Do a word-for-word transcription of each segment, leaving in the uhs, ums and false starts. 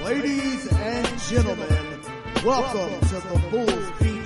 Ladies and gentlemen, welcome to the Bulls Beat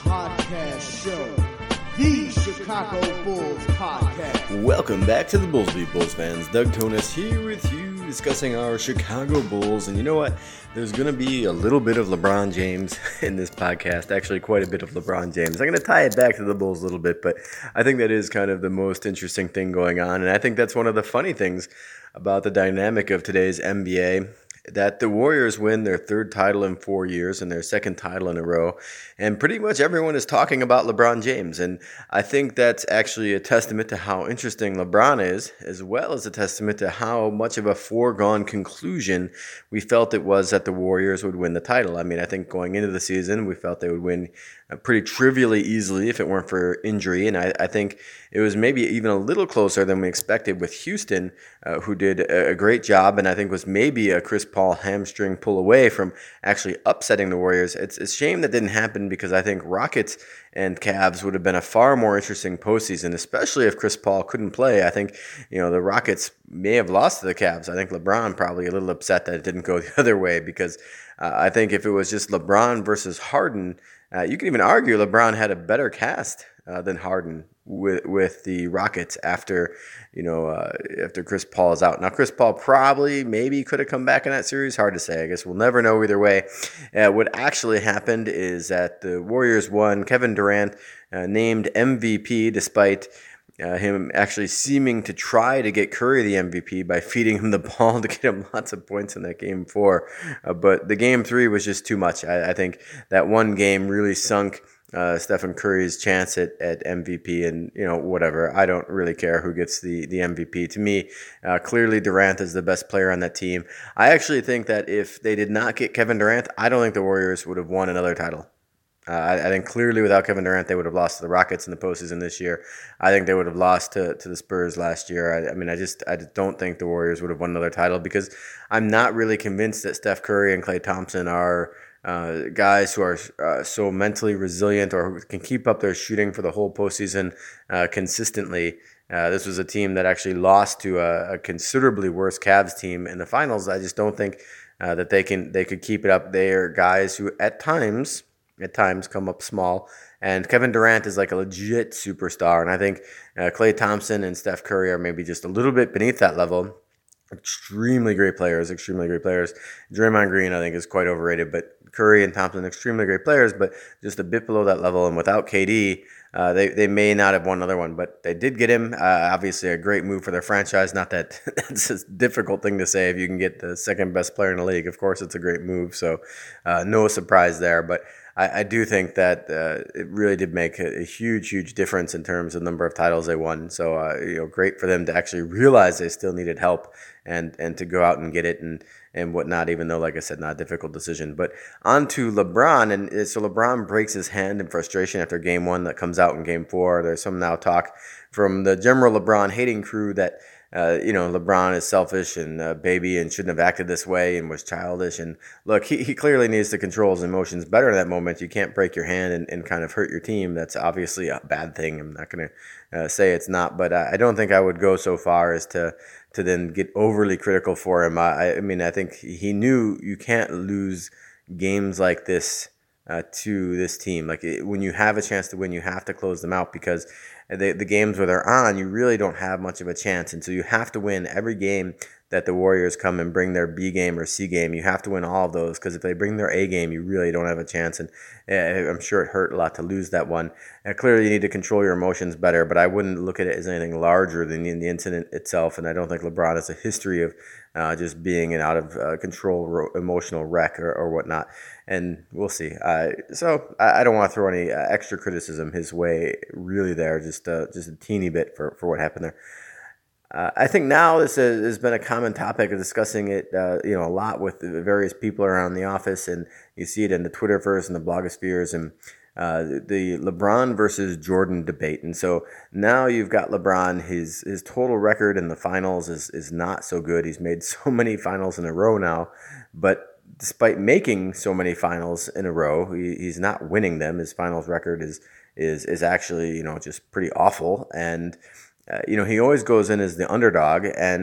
Podcast Show, the Chicago Bulls Podcast. Welcome back to the Bulls Beat, Bulls fans. Doug Tonis here with you, discussing our Chicago Bulls. And you know what? There's going to be a little bit of LeBron James in this podcast, actually quite a bit of LeBron James. I'm going to tie it back to the Bulls a little bit, but I think that is kind of the most interesting thing going on. And I think that's one of the funny things about the dynamic of today's N B A, that the Warriors win their third title in four years and their second title in a row. And pretty much everyone is talking about LeBron James. And I think that's actually a testament to how interesting LeBron is, as well as a testament to how much of a foregone conclusion we felt it was that the Warriors would win the title. I mean, I think going into the season, we felt they would win pretty trivially easily if it weren't for injury. And I, I think it was maybe even a little closer than we expected with Houston, uh, who did a, a great job, and I think was maybe a Chris Paul hamstring pull away from actually upsetting the Warriors. It's a shame that didn't happen, because I think Rockets and Cavs would have been a far more interesting postseason, especially if Chris Paul couldn't play. I think, you know, the Rockets may have lost to the Cavs. I think LeBron probably a little upset that it didn't go the other way, because uh, I think if it was just LeBron versus Harden, uh, you can even argue LeBron had a better cast uh, than Harden with with the Rockets after, you know, uh, after Chris Paul is out. Now, Chris Paul probably maybe could have come back in that series. Hard to say. I guess we'll never know either way. Uh, what actually happened is that the Warriors won. Kevin Durant uh, named M V P, despite uh, him actually seeming to try to get Curry the M V P by feeding him the ball to get him lots of points in that game four. Uh, but the game three was just too much. I, I think that one game really sunk Uh, Stephen Curry's chance at, at M V P, and, you know, whatever. I don't really care who gets the, the M V P. To me, uh, clearly Durant is the best player on that team. I actually think that if they did not get Kevin Durant, I don't think the Warriors would have won another title. Uh, I, I think clearly without Kevin Durant, they would have lost to the Rockets in the postseason this year. I think they would have lost to, to the Spurs last year. I, I mean, I just I just don't think the Warriors would have won another title, because I'm not really convinced that Steph Curry and Klay Thompson are Uh, guys who are uh, so mentally resilient or who can keep up their shooting for the whole postseason uh, consistently. Uh, this was a team that actually lost to a, a considerably worse Cavs team in the finals. I just don't think uh, that they can they could keep it up. They are guys who at times at times come up small. And Kevin Durant is like a legit superstar. And I think uh, Klay Thompson and Steph Curry are maybe just a little bit beneath that level. Extremely great players, extremely great players. Draymond Green, I think, is quite overrated, but Curry and Thompson, extremely great players, but just a bit below that level. And without K D, uh, they, they may not have won another one, but they did get him. Uh, obviously, a great move for their franchise. Not that that's a difficult thing to say if you can get the second best player in the league. Of course, it's a great move, so uh, no surprise there. But I, I do think that uh, it really did make a, a huge, huge difference in terms of the number of titles they won. So, uh, you know, great for them to actually realize they still needed help and and to go out and get it and and whatnot, even though, like I said, not a difficult decision. But on to LeBron. And so LeBron breaks his hand in frustration after game one that comes out in game four. There's some now talk from the general LeBron hating crew that, uh, you know, LeBron is selfish and a baby and shouldn't have acted this way and was childish. And look, he, he clearly needs to control his emotions better in that moment. You can't break your hand and, and kind of hurt your team. That's obviously a bad thing. I'm not going to uh, say it's not, but I, I don't think I would go so far as to to then get overly critical for him. I, I mean, I think he knew you can't lose games like this uh, to this team. Like it, when you have a chance to win, you have to close them out, because the, the games where they're on, you really don't have much of a chance. And so you have to win every game that the Warriors come and bring their B game or C game. You have to win all of those, because if they bring their A game, you really don't have a chance. And uh, I'm sure it hurt a lot to lose that one. And clearly, you need to control your emotions better, but I wouldn't look at it as anything larger than the, the incident itself. And I don't think LeBron has a history of uh, just being an out of uh, control ro- emotional wreck or, or whatnot. And we'll see. Uh, so I, I don't want to throw any uh, extra criticism his way, really. There, just uh, just a teeny bit for for what happened there. Uh, I think now this has, has been a common topic of discussing it, uh, you know, a lot with the various people around the office, and you see it in the Twitterverse and the blogospheres, and uh, the LeBron versus Jordan debate. And so now you've got LeBron. His his total record in the finals is is not so good. He's made so many finals in a row now, but despite making so many finals in a row, he, he's not winning them. His finals record is is is actually, you know, just pretty awful. And Uh, you know, he always goes in as the underdog, and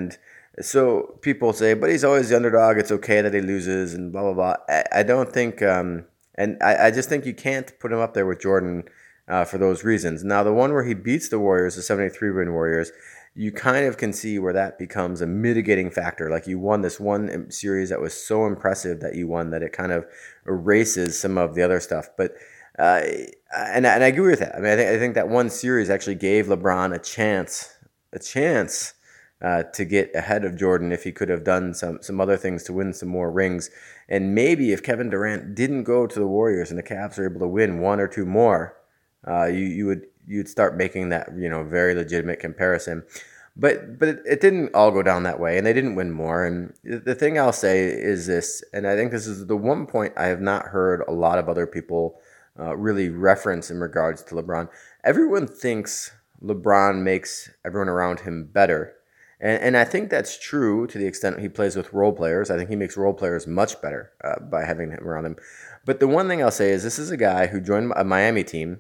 So people say, but he's always the underdog. It's okay that he loses and blah, blah, blah. I, I don't think, um, and I, I just think you can't put him up there with Jordan uh, for those reasons. Now, the one where he beats the Warriors, the seventy-three win Warriors, you kind of can see where that becomes a mitigating factor. Like you won this one series that was so impressive that you won that it kind of erases some of the other stuff. But uh, and and I agree with that. I mean, I think I think that one series actually gave LeBron a chance, a chance uh, to get ahead of Jordan if he could have done some some other things to win some more rings. And maybe if Kevin Durant didn't go to the Warriors and the Cavs were able to win one or two more, uh, you you would you'd start making that, you know, very legitimate comparison. But but it, it didn't all go down that way, and they didn't win more. And the thing I'll say is this, and I think this is the one point I have not heard a lot of other people uh, really reference in regards to LeBron. Everyone thinks LeBron makes everyone around him better. And, and I think that's true to the extent he plays with role players. I think he makes role players much better uh, by having him around him. But the one thing I'll say is this is a guy who joined a Miami team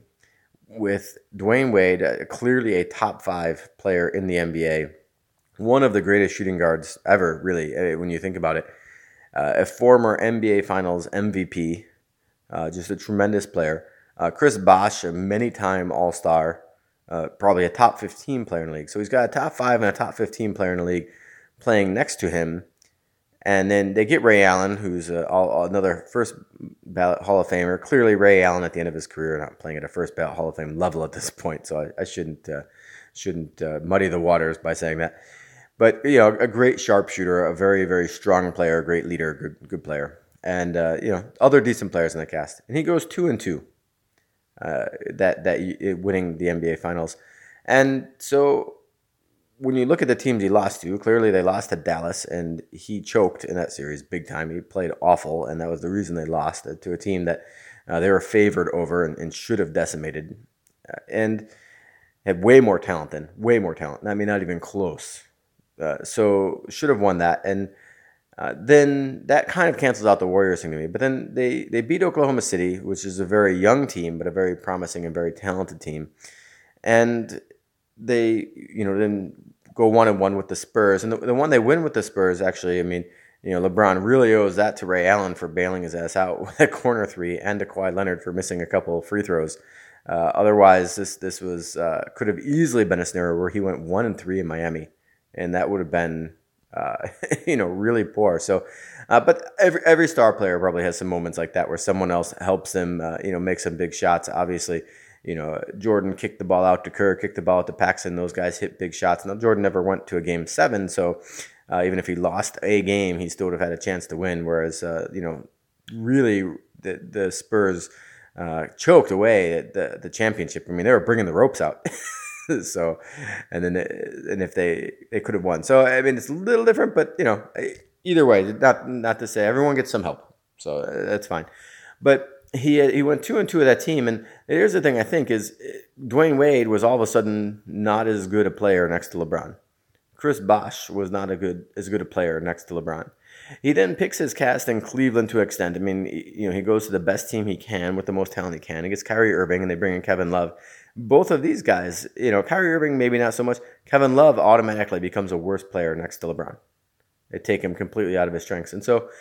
with Dwayne Wade, uh, clearly a top five player in the N B A, one of the greatest shooting guards ever, really, uh, when you think about it. Uh, a former N B A Finals M V P, uh, just a tremendous player. Uh, Chris Bosh, a many-time All-Star, uh, probably a top fifteen player in the league. So he's got a top five and a top fifteen player in the league playing next to him. And then they get Ray Allen, who's a, all, another first ballot Hall of Famer. Clearly, Ray Allen at the end of his career, not playing at a first ballot Hall of Fame level at this point. So I, I shouldn't uh, shouldn't uh, muddy the waters by saying that. But you know, a great sharpshooter, a very very strong player, great leader, good good player, and uh, you know, other decent players in the cast. And he goes two and two, uh, that that winning the N B A Finals, and so. When you look at the teams he lost to, clearly they lost to Dallas, and he choked in that series big time. He played awful, and that was the reason they lost to a team that uh, they were favored over and, and should have decimated, uh, and had way more talent than, way more talent. I mean, not even close. Uh, so should have won that, and uh, then that kind of cancels out the Warriors thing to me. But then they, they beat Oklahoma City, which is a very young team, but a very promising and very talented team. And they, you know, then go one and one with the Spurs, and the, the one they win with the Spurs, actually, I mean, you know, LeBron really owes that to Ray Allen for bailing his ass out with a corner three, and to Kawhi Leonard for missing a couple of free throws. Uh, otherwise, this this was uh, could have easily been a scenario where he went one and three in Miami, and that would have been, uh, you know, really poor. So, uh, but every every star player probably has some moments like that where someone else helps them, uh, you know, make some big shots. Obviously. You know, Jordan kicked the ball out to Kerr, kicked the ball out to Paxson. Those guys hit big shots. Now, Jordan never went to a game seven, so uh, even if he lost a game, he still would have had a chance to win. Whereas, uh, you know, really the, the Spurs uh, choked away the the championship. I mean, they were bringing the ropes out. so, and then and if they they could have won. So, I mean, it's a little different, but you know, either way, not not to say everyone gets some help. So that's fine, but. He he went two and two of that team, and here's the thing I think is Dwayne Wade was all of a sudden not as good a player next to LeBron. Chris Bosh was not a good as good a player next to LeBron. He then picks his cast in Cleveland to extend. I mean, you know, he goes to the best team he can with the most talent he can. He gets Kyrie Irving, and they bring in Kevin Love. Both of these guys, you know, Kyrie Irving maybe not so much. Kevin Love automatically becomes a worse player next to LeBron. They take him completely out of his strengths, and so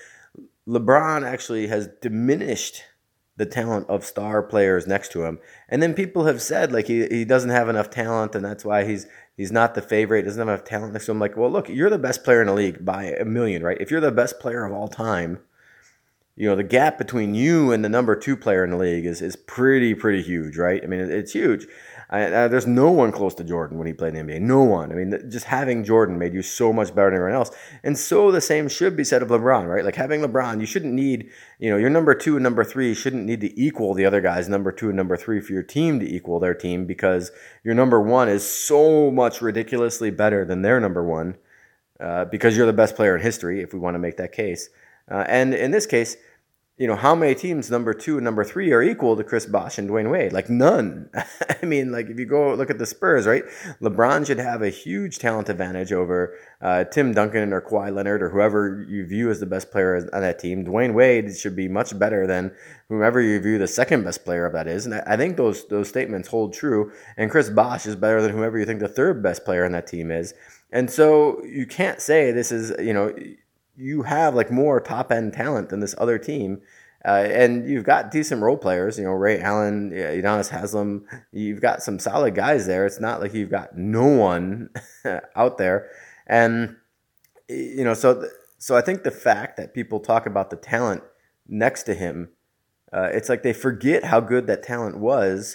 LeBron actually has diminished the talent of star players next to him. And then people have said, like, he, he doesn't have enough talent, and that's why he's he's not the favorite. He doesn't have enough talent next to him. Like, well, look, you're the best player in the league by a million, right? If you're the best player of all time, you know, the gap between you and the number two player in the league is is pretty, pretty huge, right? I mean, it's huge. I, I, there's no one close to Jordan when he played in the N B A. No one. I mean, just having Jordan made you so much better than everyone else. And so the same should be said of LeBron, right? Like having LeBron, you shouldn't need, you know, your number two and number three shouldn't need to equal the other guys, number two and number three, for your team to equal their team, because your number one is so much ridiculously better than their number one, uh, because you're the best player in history, if we want to make that case. Uh, and in this case, you know, how many teams number two and number three are equal to Chris Bosh and Dwayne Wade? Like none. I mean, like if you go look at the Spurs, right? LeBron should have a huge talent advantage over uh, Tim Duncan or Kawhi Leonard or whoever you view as the best player on that team. Dwayne Wade should be much better than whoever you view the second best player of that is. And I think those those statements hold true. And Chris Bosh is better than whoever you think the third best player on that team is. And so you can't say this is, you know, you have like more top end talent than this other team. Uh, and you've got decent role players, you know, Ray Allen, Udonis Haslem. You've got some solid guys there. It's not like you've got no one out there. And, you know, so so I think the fact that people talk about the talent next to him, uh, it's like they forget how good that talent was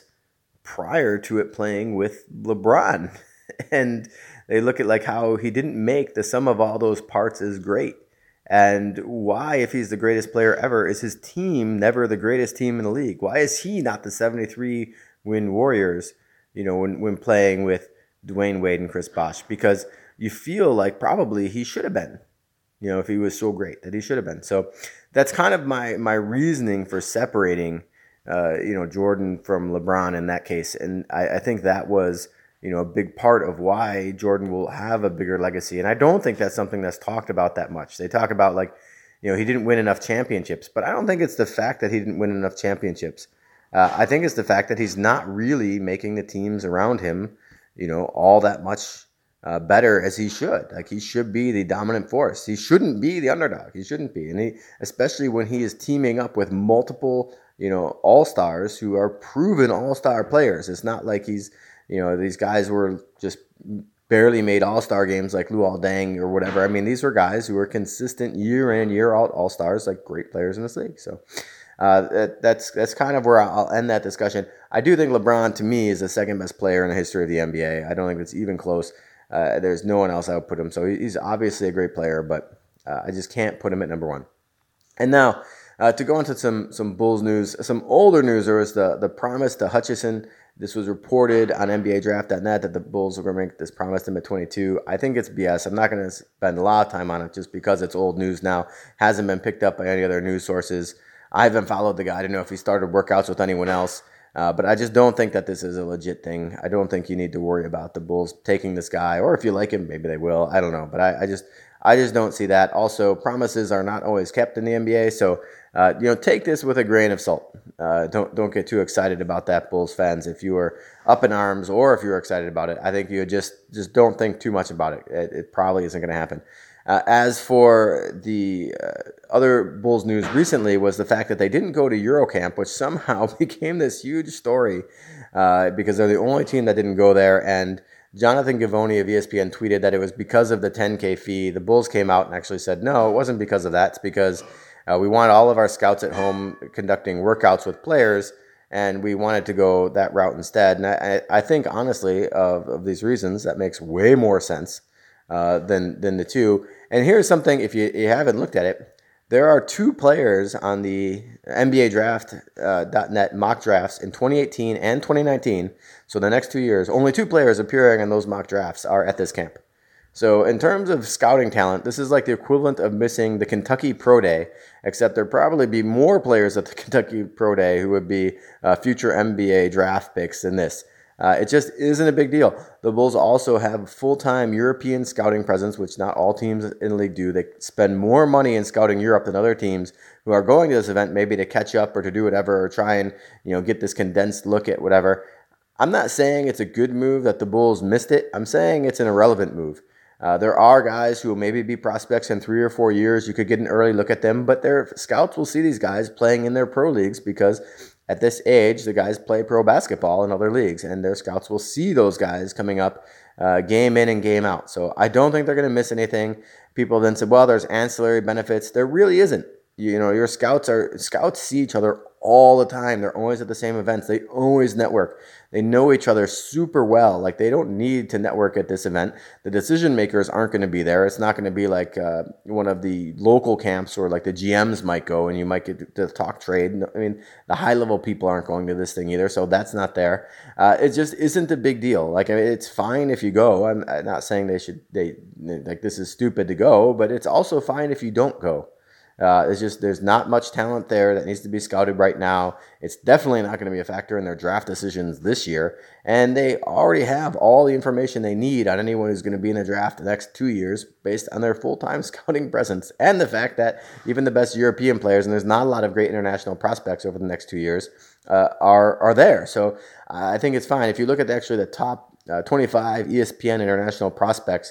prior to it playing with LeBron. And they look at like how he didn't make the sum of all those parts is great. And why, if he's the greatest player ever, is his team never the greatest team in the league? Why is he not the seventy-three win Warriors, you know, when, when playing with Dwayne Wade and Chris Bosh? Because you feel like probably he should have been, you know, if he was so great that he should have been. So that's kind of my, my reasoning for separating, uh, you know, Jordan from LeBron in that case. And I, I think that was, you know, a big part of why Jordan will have a bigger legacy. And I don't think that's something that's talked about that much. They talk about like, you know, he didn't win enough championships, but I don't think it's the fact that he didn't win enough championships. Uh, I think it's the fact that he's not really making the teams around him, you know, all that much uh, better as he should. Like he should be the dominant force. He shouldn't be the underdog. He shouldn't be. And he, especially when he is teaming up with multiple, you know, all-stars who are proven all-star players. It's not like he's, you know, these guys were just barely made all-star games like Luol Deng or whatever. I mean, these were guys who were consistent year in, year out all-stars, like great players in this league. So uh, that, that's that's kind of where I'll end that discussion. I do think LeBron, to me, is the second best player in the history of the N B A. I don't think it's even close. Uh, there's no one else I would put him. So he's obviously a great player, but uh, I just can't put him at number one. And now, uh, to go into some some Bulls news, some older news, there was the, the promise to Hutchison. This was reported on N B A Draft dot net that the Bulls were going to make this promise to him at twenty-two. I think it's B S. I'm not going to spend a lot of time on it just because it's old news now. Hasn't been picked up by any other news sources. I haven't followed the guy. I don't know if he started workouts with anyone else. Uh, but I just don't think that this is a legit thing. I don't think you need to worry about the Bulls taking this guy. Or if you like him, maybe they will. I don't know. But I, I just I just don't see that. Also, promises are not always kept in the N B A. So, uh, you know, take this with a grain of salt. Uh, don't don't get too excited about that, Bulls fans. If you were up in arms or if you were excited about it, I think you just just don't think too much about it. It, it probably isn't going to happen. Uh, as for the uh, other Bulls news recently was the fact that they didn't go to Eurocamp, which somehow became this huge story uh, because they're the only team that didn't go there. And Jonathan Givony of E S P N tweeted that it was because of the ten K fee. The Bulls came out and actually said, no, it wasn't because of that. It's because uh, we want all of our scouts at home conducting workouts with players, and we wanted to go that route instead. And I, I think, honestly, of, of these reasons, that makes way more sense uh, than, than the two. And here's something, if you, you haven't looked at it, there are two players on the N B A Draft dot net mock drafts in twenty eighteen and twenty nineteen. So the next two years, only two players appearing in those mock drafts are at this camp. So in terms of scouting talent, this is like the equivalent of missing the Kentucky Pro Day, except there'd probably be more players at the Kentucky Pro Day who would be uh, future N B A draft picks than this. Uh, it just isn't a big deal. The Bulls also have full-time European scouting presence, which not all teams in the league do. They spend more money in scouting Europe than other teams who are going to this event, maybe to catch up or to do whatever, or try and, you know, get this condensed look at whatever. I'm not saying it's a good move that the Bulls missed it. I'm saying it's an irrelevant move. Uh, there are guys who will maybe be prospects in three or four years. You could get an early look at them, but their scouts will see these guys playing in their pro leagues because at this age, the guys play pro basketball in other leagues, and their scouts will see those guys coming up uh, game in and game out. So I don't think they're going to miss anything. People then said, well, there's ancillary benefits. There really isn't. You know, your scouts are scouts see each other all the time. They're always at the same events. They always network. They know each other super well. Like, they don't need to network at this event. The decision makers aren't going to be there. It's not going to be like uh, one of the local camps where like the G Ms might go and you might get to talk trade. I mean, the high level people aren't going to this thing either, so that's not there. Uh, it just isn't a big deal. Like, I mean, it's fine if you go. I'm not saying they should. They like this is stupid to go, but it's also fine if you don't go. Uh, it's just there's not much talent there that needs to be scouted right now. It's definitely not going to be a factor in their draft decisions this year. And they already have all the information they need on anyone who's going to be in the draft the next two years based on their full-time scouting presence and the fact that even the best European players, and there's not a lot of great international prospects over the next two years, uh, are are there. So uh, I think it's fine. If you look at the, actually the top uh, twenty-five E S P N international prospects,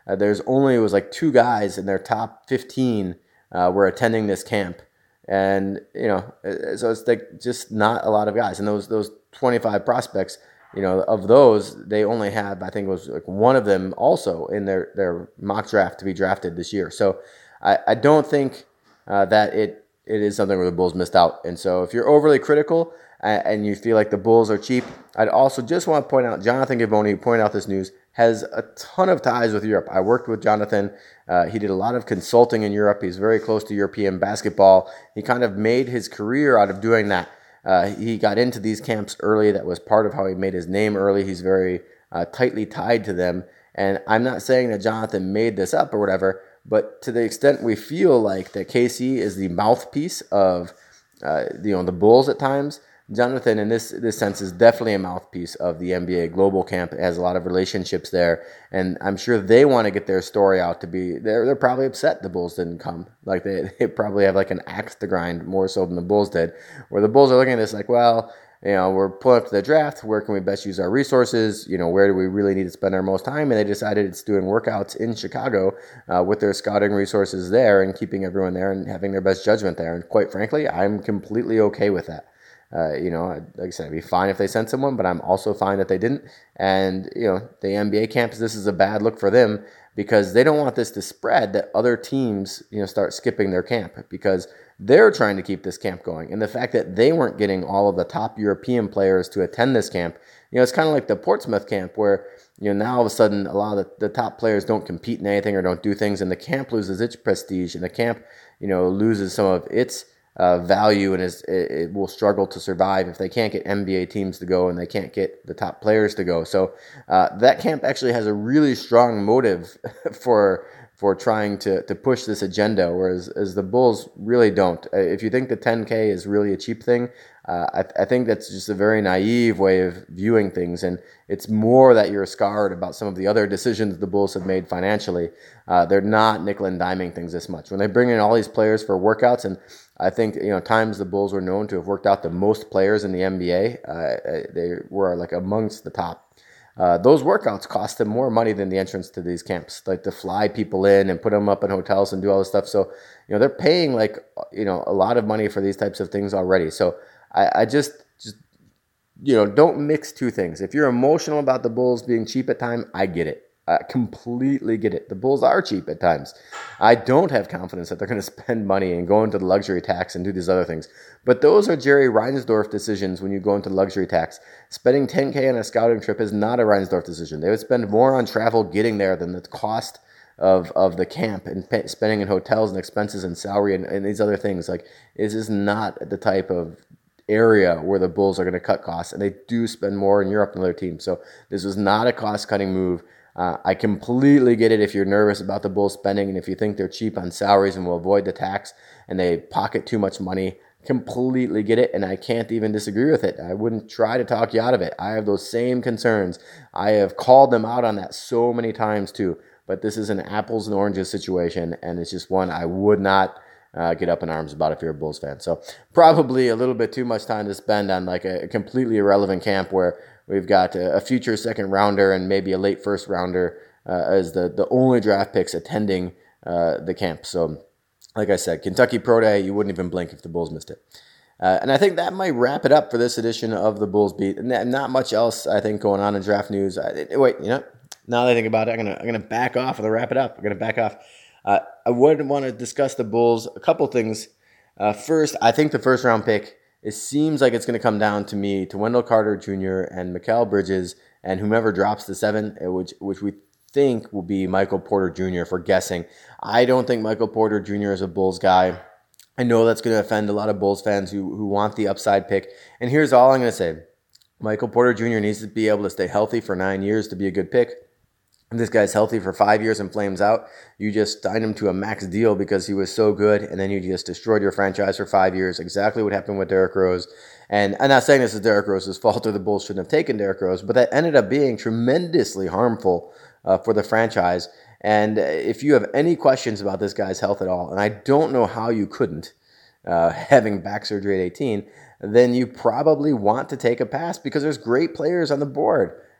uh, there's only, it was like two guys in their top fifteen uh, were attending this camp. And, you know, so it's like just not a lot of guys. And those those twenty-five prospects, you know, of those, they only had, I think it was like one of them also in their, their mock draft to be drafted this year. So I, I don't think uh, that it it is something where the Bulls missed out. And so if you're overly critical and, and you feel like the Bulls are cheap, I'd also just want to point out, Jonathan Givony, who pointed out this news, has a ton of ties with Europe. I worked with Jonathan. Uh, he did a lot of consulting in Europe. He's very close to European basketball. He kind of made his career out of doing that. Uh, he got into these camps early. That was part of how he made his name early. He's very uh, tightly tied to them. And I'm not saying that Jonathan made this up or whatever, but to the extent we feel like that K C is the mouthpiece of uh, you know the Bulls at times, Jonathan, in this this sense, is definitely a mouthpiece of the N B A Global Camp. It has a lot of relationships there, and I'm sure they want to get their story out. To be they're they're probably upset the Bulls didn't come. Like they, they probably have like an axe to grind more so than the Bulls did. Where the Bulls are looking at this like, well, you know, we're pulling up to the draft. Where can we best use our resources? You know, where do we really need to spend our most time? And they decided it's doing workouts in Chicago uh, with their scouting resources there and keeping everyone there and having their best judgment there. And quite frankly, I'm completely okay with that. Uh, you know, like I said, it'd be fine if they sent someone, but I'm also fine that they didn't. And, you know, the N B A camps, this is a bad look for them because they don't want this to spread that other teams, you know, start skipping their camp because they're trying to keep this camp going. And the fact that they weren't getting all of the top European players to attend this camp, you know, it's kind of like the Portsmouth camp where, you know, now all of a sudden a lot of the, the top players don't compete in anything or don't do things, and the camp loses its prestige, and the camp, you know, loses some of its Uh, value and is it, it will struggle to survive if they can't get N B A teams to go and they can't get the top players to go. So uh, that camp actually has a really strong motive for for trying to to push this agenda, whereas as the Bulls really don't. If you think the ten K is really a cheap thing, uh, I, I think that's just a very naive way of viewing things, and it's more that you're scarred about some of the other decisions the Bulls have made financially. Uh, they're not nickel and diming things this much. When they bring in all these players for workouts, and I think, you know, times the Bulls were known to have worked out the most players in the N B A. Uh, they were like amongst the top. Uh, those workouts cost them more money than the entrance to these camps, like to fly people in and put them up in hotels and do all this stuff. So, you know, they're paying like, you know, a lot of money for these types of things already. So I, I just, just, you know, don't mix two things. If you're emotional about the Bulls being cheap at times, I get it. I completely get it. The Bulls are cheap at times. I don't have confidence that they're going to spend money and go into the luxury tax and do these other things. But those are Jerry Reinsdorf decisions when you go into luxury tax. Spending ten K on a scouting trip is not a Reinsdorf decision. They would spend more on travel getting there than the cost of, of the camp and pay, spending in hotels and expenses and salary and, and these other things. Like, this is not the type of area where the Bulls are going to cut costs. And they do spend more in Europe than other teams. So this was not a cost-cutting move. Uh, I completely get it if you're nervous about the Bulls spending and if you think they're cheap on salaries and will avoid the tax and they pocket too much money. Completely get it, and I can't even disagree with it. I wouldn't try to talk you out of it. I have those same concerns. I have called them out on that so many times too, but this is an apples and oranges situation, and it's just one I would not uh, get up in arms about if you're a Bulls fan. So probably a little bit too much time to spend on like a, a completely irrelevant camp where we've got a future second rounder and maybe a late first rounder uh, as the, the only draft picks attending uh, the camp. So, like I said, Kentucky Pro Day, you wouldn't even blink if the Bulls missed it. Uh, and I think that might wrap it up for this edition of the Bulls Beat. And not much else, I think, going on in draft news. I, wait, you know, now that I think about it, I'm gonna I'm gonna back off and wrap it up. I'm gonna back off. Uh, I would want to discuss the Bulls. A couple things. Uh, first, I think the first round pick. It seems like it's going to come down to me, to Wendell Carter Junior and Mikal Bridges and whomever drops the seven, which which we think will be Michael Porter Junior if we're guessing. I don't think Michael Porter Junior is a Bulls guy. I know that's going to offend a lot of Bulls fans who, who want the upside pick. And here's all I'm going to say. Michael Porter Junior needs to be able to stay healthy for nine years to be a good pick. If this guy's healthy for five years and flames out, you just signed him to a max deal because he was so good, and then you just destroyed your franchise for five years. Exactly what happened with Derrick Rose. And I'm not saying this is Derrick Rose's fault or the Bulls shouldn't have taken Derrick Rose, but that ended up being tremendously harmful uh, for the franchise. And if you have any questions about this guy's health at all, and I don't know how you couldn't, uh, having back surgery at eighteen, then you probably want to take a pass because there's great players on the board.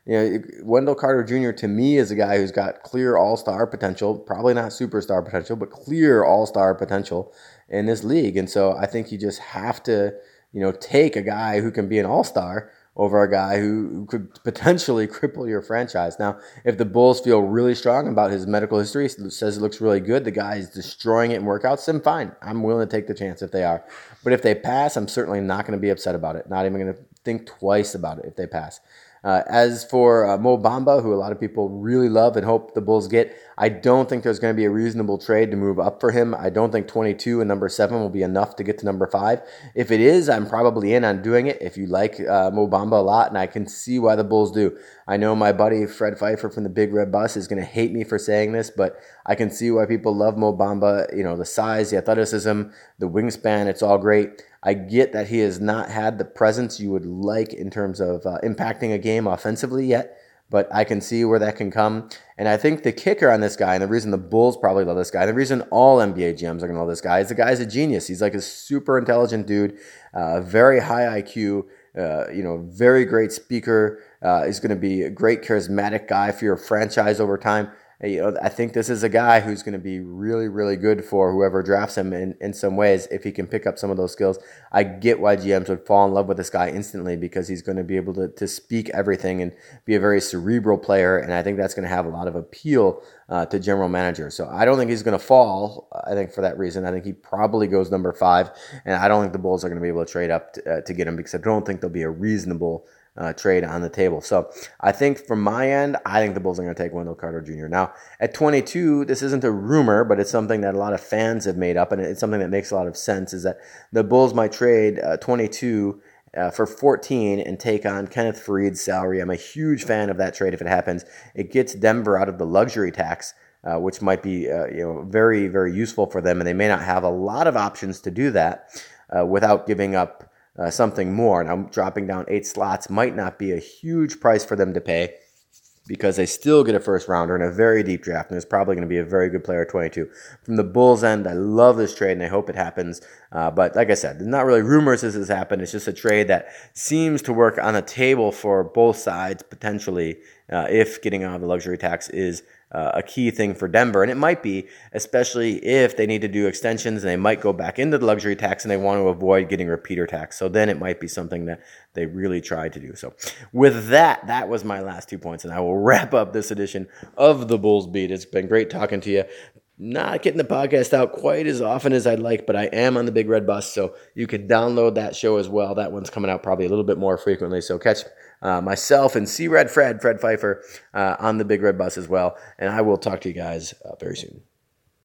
You know, Wendell Carter Junior to me is a guy who's got clear all-star potential, probably not superstar potential, but clear all-star potential in this league. And so I think you just have to, you know, take a guy who can be an all-star over a guy who, who could potentially cripple your franchise. Now, if the Bulls feel really strong about his medical history, says it looks really good, the guy is destroying it in workouts, then fine. I'm willing to take the chance if they are. But if they pass, I'm certainly not going to be upset about it. Not even going to think twice about it if they pass. Uh, as for uh, Mo Bamba, who a lot of people really love and hope the Bulls get, I don't think there's going to be a reasonable trade to move up for him. I don't think twenty-two and number seven will be enough to get to number five. If it is, I'm probably in on doing it if you like uh, Mo Bamba a lot, and I can see why the Bulls do. I know my buddy Fred Pfeiffer from the Big Red Bus is going to hate me for saying this, but I can see why people love Mo Bamba. You know, the size, the athleticism, the wingspan, it's all great. I get that he has not had the presence you would like in terms of uh, impacting a game offensively yet, but I can see where that can come. And I think the kicker on this guy, and the reason the Bulls probably love this guy, and the reason all N B A G Ms are going to love this guy, is the guy's a genius. He's like a super intelligent dude, uh, very high I Q, uh, you know, very great speaker. Uh, he's going to be a great charismatic guy for your franchise over time. You know, I think this is a guy who's going to be really, really good for whoever drafts him in, in some ways if he can pick up some of those skills. I get why G Ms would fall in love with this guy instantly because he's going to be able to, to speak everything and be a very cerebral player, and I think that's going to have a lot of appeal uh, to general managers. So I don't think he's going to fall, I think, for that reason. I think he probably goes number five, and I don't think the Bulls are going to be able to trade up to, uh, to get him because I don't think there'll be a reasonable Uh, trade on the table. So I think from my end, I think the Bulls are going to take Wendell Carter Junior Now, at twenty-two, this isn't a rumor, but it's something that a lot of fans have made up, and it's something that makes a lot of sense, is that the Bulls might trade uh, twenty-two uh, for fourteen and take on Kenneth Faried's salary. I'm a huge fan of that trade if it happens. It gets Denver out of the luxury tax, uh, which might be uh, you know very, very useful for them, and they may not have a lot of options to do that uh, without giving up Uh, something more. Now, dropping down eight slots might not be a huge price for them to pay because they still get a first rounder in a very deep draft, and there's probably going to be a very good player at twenty-two. From the Bulls' end, I love this trade, and I hope it happens. Uh, but like I said, there's not really rumors this has happened. It's just a trade that seems to work on the table for both sides, potentially, uh, if getting out of the luxury tax is Uh, a key thing for Denver, and it might be, especially if they need to do extensions and they might go back into the luxury tax and they want to avoid getting repeater tax. So then it might be something that they really try to do. So with that, that was my last two points, and I will wrap up this edition of the Bulls Beat. It's been great talking to you. Not getting the podcast out quite as often as I'd like, but I am on the Big Red Bus, so you can download that show as well. That one's coming out probably a little bit more frequently, so catch uh, myself and C-Red Fred, Fred Pfeiffer, uh, on the Big Red Bus as well, and I will talk to you guys uh, very soon.